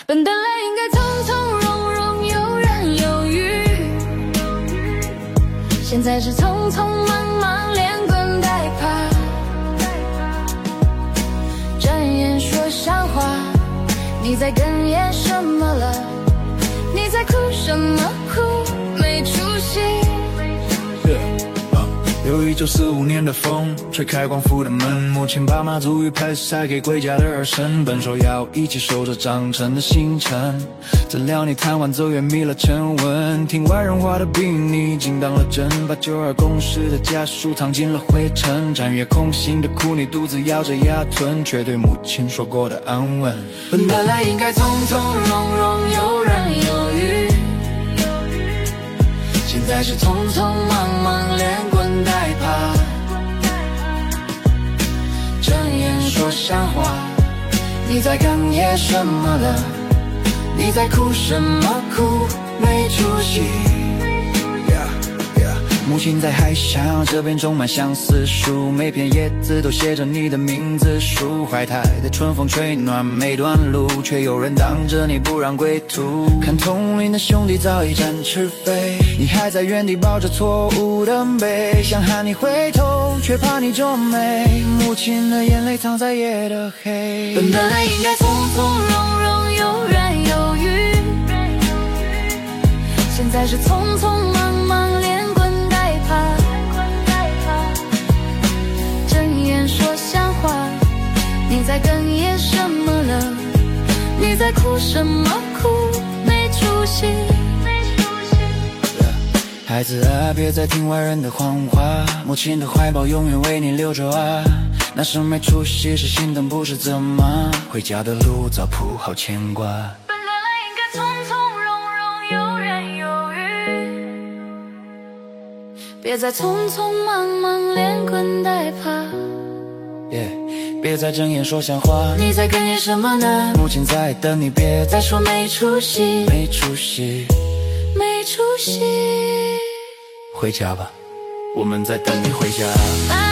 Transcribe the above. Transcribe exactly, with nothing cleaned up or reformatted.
本来应该从从容容，游刃有余，现在是匆匆忙忙，连滚带爬。转眼说瞎话，你在哽咽什么了？你在哭什么哭？没出息。 有一九四五年的风吹开光复的门，母亲把马祖语拍塞给归家的儿孙，本说要一起守着长城的星辰，怎料你贪玩走远迷了沉稳，听外人话的比你精当了真，把九二共识的家书藏进了灰尘，战月空心的苦你独自咬着牙吞，却对母亲说过的安稳。 本来应该从从容容，游刃有余，现在是匆匆忙忙，连滚带爬。睁眼说瞎话，你在哽咽什么了？你在哭什么哭？没出息。 母亲在海峡，这边种满相思树，每片叶子都写着你的名字。树怀胎的春风吹暖每段路，却有人挡着你不让归途。看同龄的兄弟早已展翅飞，你还在原地抱着错误的背，想喊你回头，却怕你皱眉。母亲的眼泪藏在夜的黑。 本来应该从从容容，游刃有余，现在是匆匆忙忙，连滚带爬。睁眼说瞎话，你在哽咽什么了？你在哭什么哭？没出息。 孩子啊，别再听外人的谎话，母亲的怀抱永远为你留着啊。那是没出息，是心疼，不是责骂。回家的路早铺好牵挂。 本来应该从从容容，游刃有余，别再匆匆忙忙，连滚带爬。 Yeah, 别再睁眼说瞎话， 你在哽咽什么呢？ 母亲在等你，别再说没出息， 没出息， 没出息。 回家吧，我们在等你回家。